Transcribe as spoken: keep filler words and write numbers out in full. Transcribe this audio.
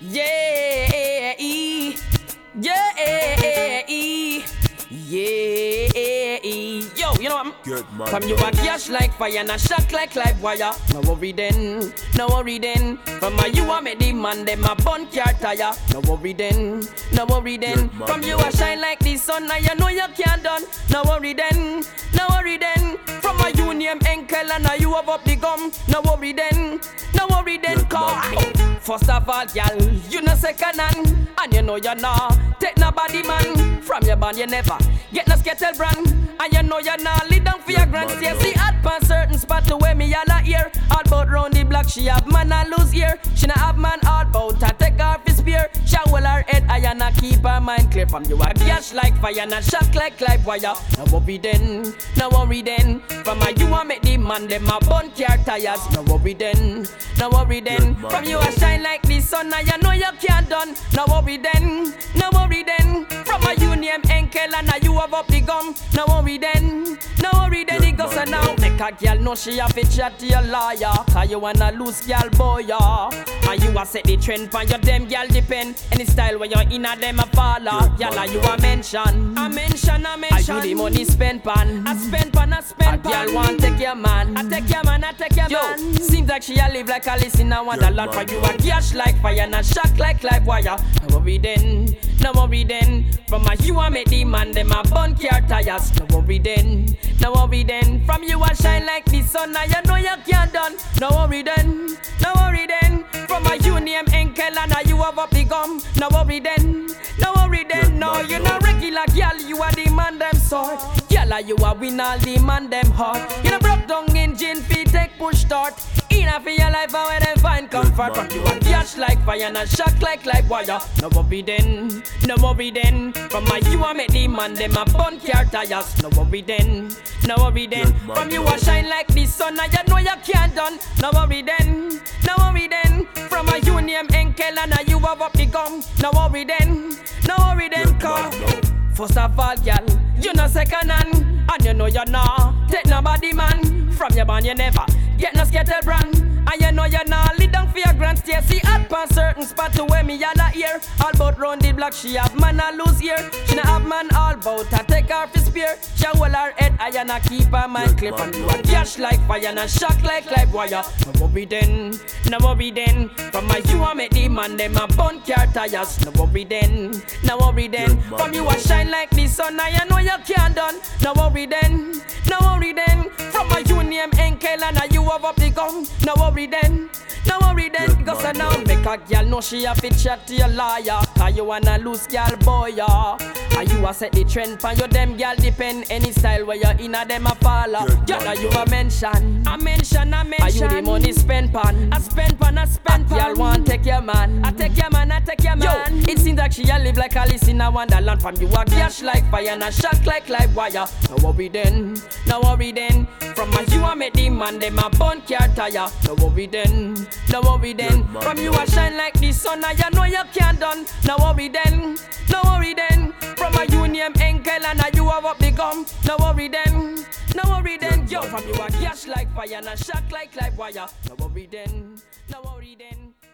Yeah, e, yeah, e, yeah, e. Yo, you know what? Get mad. From you a cash like fire and a shock like live wire. No worry then, no worry then. From my you a make the man them a bun car tire. No worry then, no worry then. Get mad, From you yo. a shine like the sun and you know you can't done. No worry then, no worry then. From my you name Enkel and now you have up the gum. No worry then, no worry then. Get Cause mad, yo. first of all, y'all, you know second hand, and you know you're not take nobody man. From your band you never get no skettle brand, and you know you're not lead down for your grand mad, stay. yo. See at pan certain spot the way me all a here. All about round the block she have man and lose ear. She not have man all about her take off his spear. She hold her head high and a keep her mind clear. From you a cash like fire and a shock like live wire. No worry then, no worry then. From my you a make the man them a bun car tires. No worry then, no worry then. Get mad, From you yo. a shine like the sun and you know you can't done. No worry then, no worry then. From a you name Enkel and now you have up the gum. No worry then, no worry then. It goes mad, now. yo. Make a girl know she a fit chat to your liar. Cause you wanna lose girl boy ya. And you a set the trend for your them girl depend. Any style where you're in a them a follow. Get Girl mad, you yo. a mention. I mention, I mention. Are you the money spend pan? I spend pan, I spend pan. A girl want take your man. I take your man, I take your Yo. man. Seems like she a live like Alice in a Wonderland. For mad, you yo. a cash like fire and a shock like live wire. No worry then, no worry then. From a you a make the man them a bun car tires. No worry then, no worry then. From you a shine like the sun and you know you can't done. No worry then, no worry then. From a you name Enkel and now you have up the gum. No worry then, no worry then. No, mad, you yo. no regular girl, you are the man them sort. Girl, you a win all the man them heart. You no broke down engine feet take push start. Enough for your life and where them find comfort. From mad, you yo. a cash like fire and a shock like live wire. No worry then, no worry then. From my you a make the man them a bun car tires. No worry then, no worry then. Get mad, From you yo. a shine like the sun and you know you can't done. No worry then, no worry then. From a you name Enkel and now you have up the gum. No worry then, no worry then. Get Cause mad, yo. first of all, girl, you know second hand, and you know you're not take nobody man. From your band you never get no skettle brand, and you know you're not lead down for your grand stay. See at pan certain spot to where me all a here. All about round the block she have man and lose ear. She not have man all about her take her for spear. She hold her head high and a keep her mind clear. From you a cash like fire and a shock like live wire. No worry then, no worry then. From my you a make the man them a bun car tires. No worry then, no worry then. Get mad, From you yo. a shine like the sun and you know you can't done. No worry then, no worry then. From my you name Enkel and now you have up the gum. No worry then, no worry then. Get Cause mad, now yo. make a girl know she a fit chat to your liar. Cause you wanna lose girl boy ya. And you a set the trend for your them girl depend. Any style where you're in a them a follow. Get Girl mad, you yo. a mention. I mention, I mention. Are you the money spend pan? I spend pan, I spend pan. Girl want take your man. I take your man, I take your man. Yo, it seems like she a live like Alice in a Wonderland. From you a cash like fire and a shock like live wire. No worry then, no worry then. From my you a make the man them a bun car tire. No worry then, no worry then. Get mad, From you yo. a shine like the sun and you know you can't done. No worry then, no worry then. From a you name Enkel and now you have up the gum. No worry then, no worry then. Yo, from you a cash like fire and a shock like live wire. No worry then, no worry then.